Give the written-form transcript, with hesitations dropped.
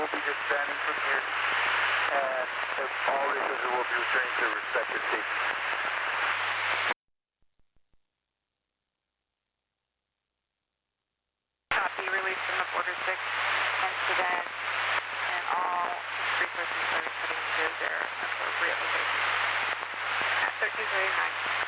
will be disbanding from here, and all racers will be returning to respective stations. Copy, release from the Border 6 incident, and all resources are returning to their appropriate locations at 13:39.